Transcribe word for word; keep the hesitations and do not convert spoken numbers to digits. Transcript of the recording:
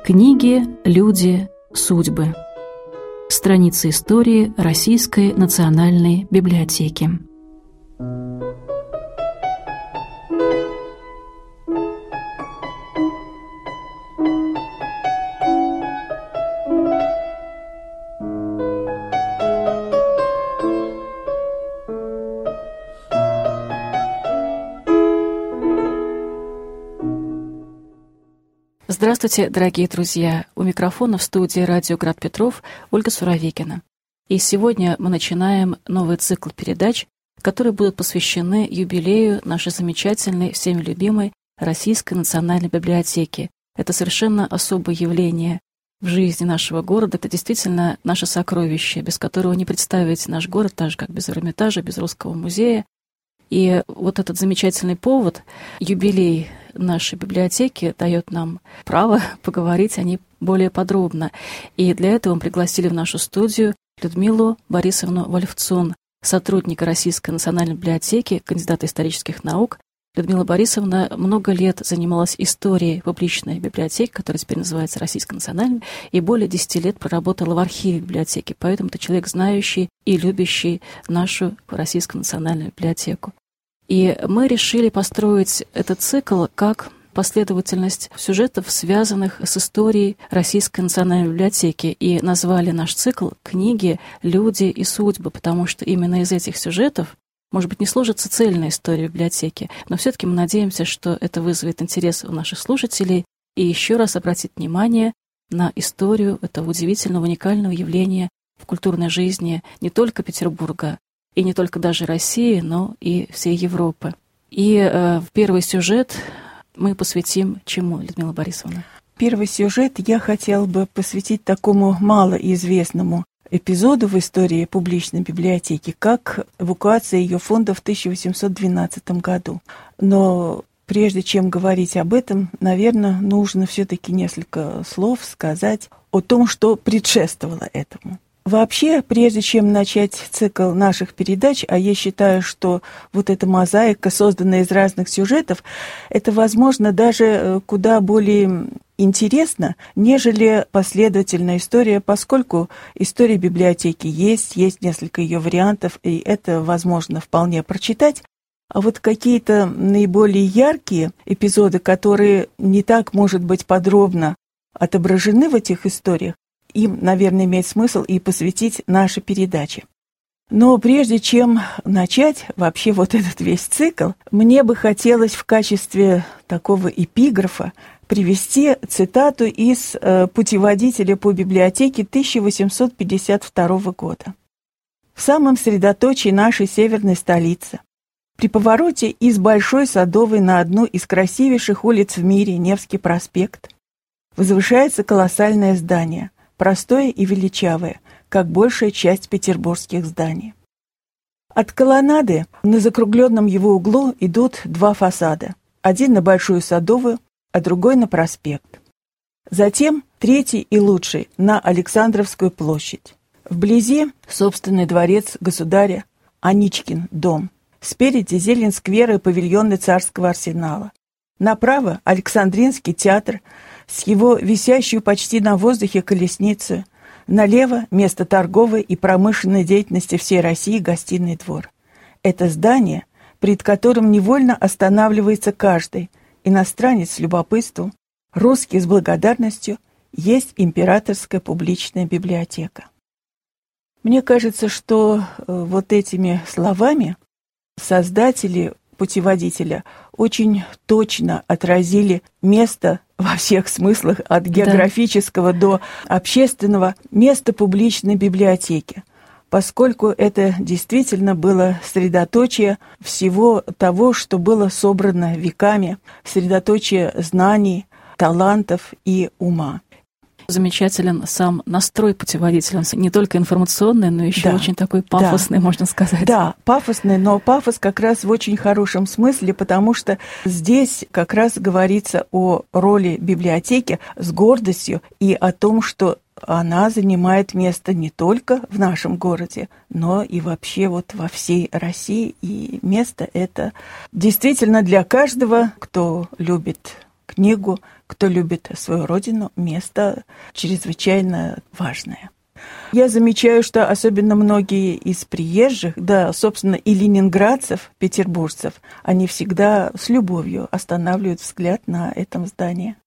Книги, люди, судьбы. Страницы истории Российской национальной библиотеки. Здравствуйте, дорогие друзья! У микрофона в студии «Радио Град Петров» Ольга Суровикина. И сегодня мы начинаем новый цикл передач, которые будут посвящены юбилею нашей замечательной, всеми любимой Российской национальной библиотеки. Это совершенно особое явление в жизни нашего города. Это действительно наше сокровище, без которого не представить наш город, так же, как без Эрмитажа, без Русского музея. И вот этот замечательный повод, юбилей нашей библиотеки, дает нам право поговорить о ней более подробно. И для этого мы пригласили в нашу студию Людмилу Борисовну Вольфцун, сотрудника Российской национальной библиотеки, кандидата исторических наук. Людмила Борисовна много лет занималась историей публичной библиотеки, которая теперь называется Российской национальной, и более десяти лет проработала в архиве библиотеки. Поэтому это человек, знающий и любящий нашу Российскую национальную библиотеку. И мы решили построить этот цикл как последовательность сюжетов, связанных с историей Российской национальной библиотеки. И назвали наш цикл «Книги, люди и судьбы», потому что именно из этих сюжетов, может быть, не сложится цельная история библиотеки, но все-таки мы надеемся, что это вызовет интерес у наших слушателей и еще раз обратит внимание на историю этого удивительного, уникального явления в культурной жизни не только Петербурга, и не только даже России, но и всей Европы. И э, в первый сюжет мы посвятим чему, Людмила Борисовна? Первый сюжет я хотела бы посвятить такому малоизвестному эпизоду в истории публичной библиотеки, как эвакуация ее фонда в тысяча восемьсот двенадцатом году. Но прежде чем говорить об этом, наверное, нужно все-таки несколько слов сказать о том, что предшествовало этому. Вообще, прежде чем начать цикл наших передач, а я считаю, что вот эта мозаика, созданная из разных сюжетов, это, возможно, даже куда более интересно, нежели последовательная история, поскольку история библиотеки есть, есть несколько ее вариантов, и это возможно вполне прочитать. А вот какие-то наиболее яркие эпизоды, которые не так, может быть, подробно отображены в этих историях, им, наверное, имеет смысл и посвятить наши передачи. Но прежде чем начать вообще вот этот весь цикл, мне бы хотелось в качестве такого эпиграфа привести цитату из э, путеводителя по библиотеке тысяча восемьсот пятьдесят второго года. «В самом средоточии нашей северной столицы, при повороте из Большой Садовой на одну из красивейших улиц в мире, Невский проспект, возвышается колоссальное здание, простое и величавое, как большая часть петербургских зданий. От колоннады на закругленном его углу идут два фасада, один на Большую Садовую, а другой на проспект. Затем третий и лучший на Александровскую площадь. Вблизи собственный дворец государя, Аничкин дом. Спереди зелень сквера и павильоны царского арсенала. Направо Александринский театр с его висящей почти на воздухе колесницей. Налево место торговой и промышленной деятельности всей России гостиный двор. Это здание, пред которым невольно останавливается каждый, иностранец с любопытством, русский с благодарностью, есть императорская публичная библиотека». Мне кажется, что вот этими словами создатели путеводителя очень точно отразили место во всех смыслах, от географического да. до общественного, место публичной библиотеки, поскольку это действительно было средоточие всего того, что было собрано веками, средоточие знаний, талантов и ума. Замечателен сам настрой путеводителя, он не только информационный, но еще да, очень такой пафосный, да, можно сказать. Да, пафосный, но пафос как раз в очень хорошем смысле, потому что здесь как раз говорится о роли библиотеки с гордостью и о том, что она занимает место не только в нашем городе, но и вообще вот во всей России. И место это действительно для каждого, кто любит книгу. Кто любит свою родину, место чрезвычайно важное. Я замечаю, что особенно многие из приезжих, да, собственно, и ленинградцев, петербуржцев, они всегда с любовью останавливают взгляд на этом здании.